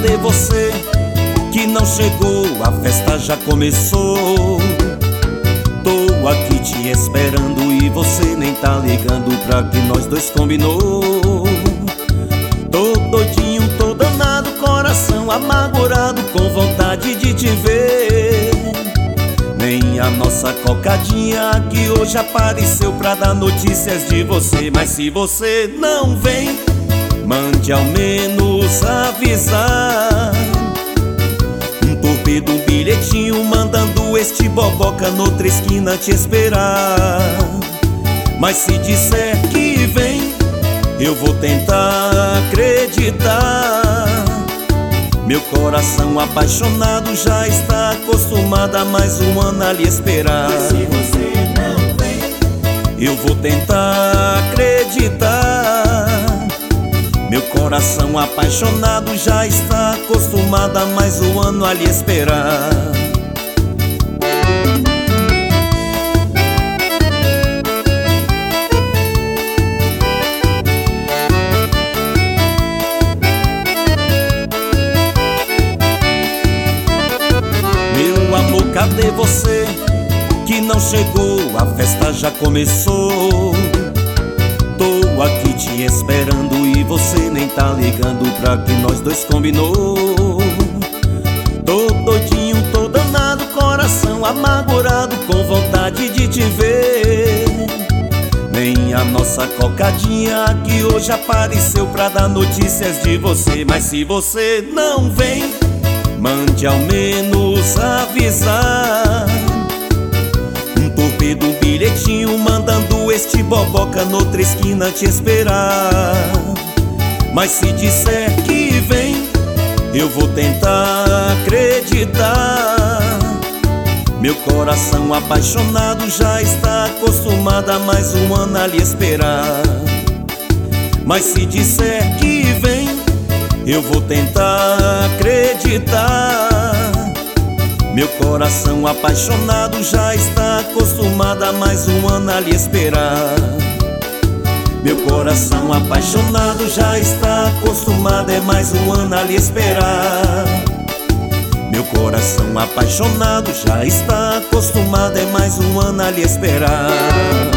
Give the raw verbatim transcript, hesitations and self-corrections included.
cadê você que não chegou? A festa já começou. Tô aqui te esperando e você nem tá ligando pra que nós dois combinou. Tô doidinho, tô danado, coração amargurado, com vontade de te ver. Nem a nossa cocadinha que hoje apareceu pra dar notícias de você. Mas se você não vem, mande ao menos avisar. Um torpedo, um bilhetinho, mandando este boboca noutra esquina te esperar. Mas se disser que vem, eu vou tentar acreditar. Meu coração apaixonado já está acostumado a mais um ano a lhe esperar. Mas se você não vem, eu vou tentar acreditar. Meu coração apaixonado já está acostumado a mais um ano a lhe esperar. Meu amor, cadê você que não chegou? A festa já começou. Tô aqui te esperando e você nem tá ligando pra que nós dois combinou. Tô doidinho, tô danado, coração amargurado, com vontade de te ver. Nem a nossa cocadinha que hoje apareceu pra dar notícias de você. Mas se você não vem, mande ao menos avisar. Um torpedo, um bilhetinho, mandando este boboca noutra esquina te esperar. Mas se disser que vem, eu vou tentar acreditar. Meu coração apaixonado já está acostumado a mais um ano a lhe esperar. Mas se disser que vem, eu vou tentar acreditar. Meu coração apaixonado já está acostumado a mais um ano a lhe esperar. Meu coração apaixonado já está acostumado é mais um ano a lhe esperar. Meu coração apaixonado já está acostumado é mais um ano a lhe esperar.